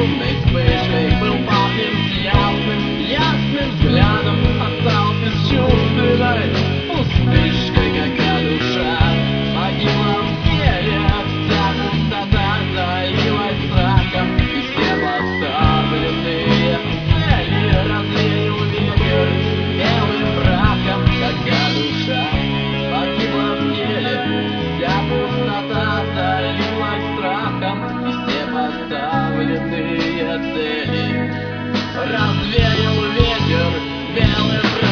безумной вспышкой. Был парнем с ясным взглядом, а стал бесчувственной пустышкой, какая душа погибла в теле. Вся пустота залилась страхом, и все поставленные цели развеял ветер белым прахом, когда душа погибла в теле. Вся пустота залилась страхом, и все поставленные цели развеял ветер белым прахом.